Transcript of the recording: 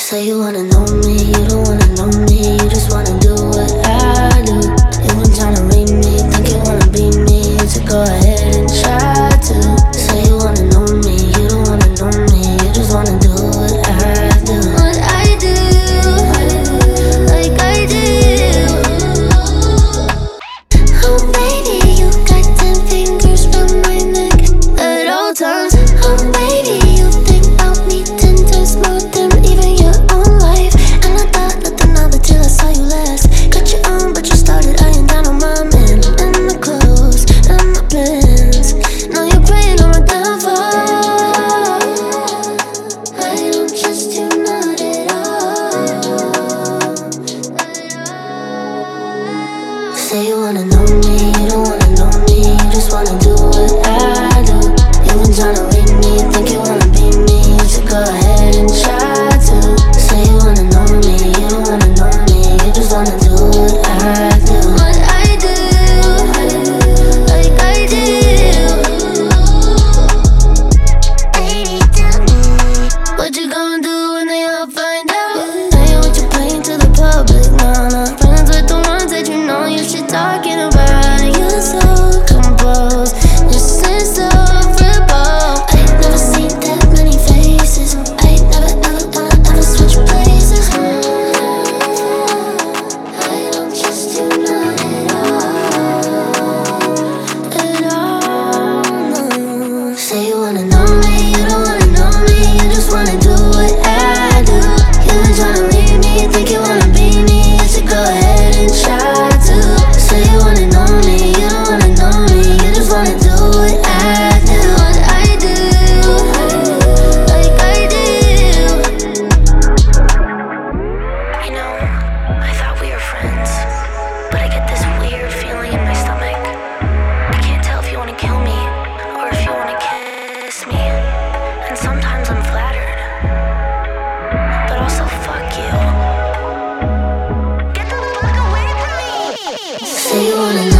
Say you wanna know me, you don't wanna know me, you just wanna do what I do. You been tryna read me, think you wanna be me, so go ahead and try to. Say you wanna know me, you don't wanna know me, you just wanna do what I do. What I do, like I do. Oh baby, you got 10 fingers round my neck at all times. Oh baby, you think about me 10 times more than even your own life. And I thought nothing of it till I saw you last. Got your own, but you started eyeing down on my men and my clothes and my plans. Now you're praying on my downfall. I don't trust you, not at all. Say you wanna know me, you don't wanna know me, you just wanna do what I do. You been tryna read me, think you wanna be me, so go ahead and try to. Say you wanna know me, you don't wanna know me, you just wanna do what I do. What I do, like I do. Baby, tell me, what you gonna do when they all find out? I ain't what you playing to the public, nah, nah. Friends with the ones that you know you should talking about. You're so composed, just insufferable. I ain't never seen that many faces. I ain't never ever wanna ever switch places. I don't trust you, not at all, no. Say you wanna know me, you don't wanna know me, you just wanna do what I do. You been tryna leave me, think you wanna be me, so go ahead and try to. Say you wanna know me, you don't wanna know me, you just wanna do what I do. What I do, like I do. You know, I thought we were friends, but I get this weird feeling in my stomach. I can't tell if you wanna kill me or if you wanna kiss me. And sometimes I'm flattered, but also fuck you. Get the fuck away from me! Say you wanna know